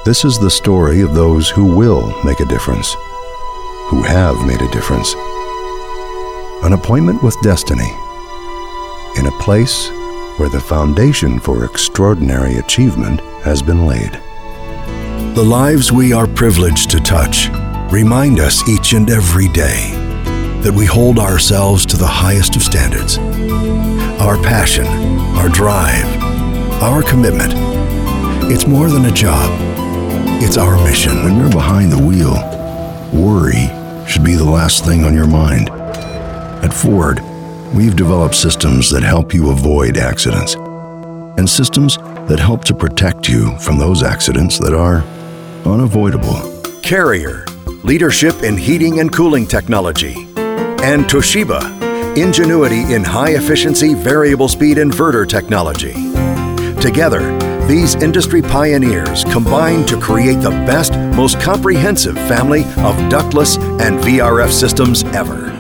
This is the story of those who will make a difference, who have made a difference. An appointment with destiny, in a place where the foundation for extraordinary achievement has been laid. The lives we are privileged to touch remind us each and every day that we hold ourselves to the highest of standards. Our passion, our drive, our commitment, it's more than a job. It's our mission. When you're behind the wheel, worry should be the last thing on your mind. At Ford, we've developed systems that help you avoid accidents, and systems that help to protect you from those accidents that are unavoidable. Carrier, leadership in heating and cooling technology. And Toshiba, ingenuity in high-efficiency variable speed inverter technology. Together, these industry pioneers combine to create the best, most comprehensive family of ductless and VRF systems ever.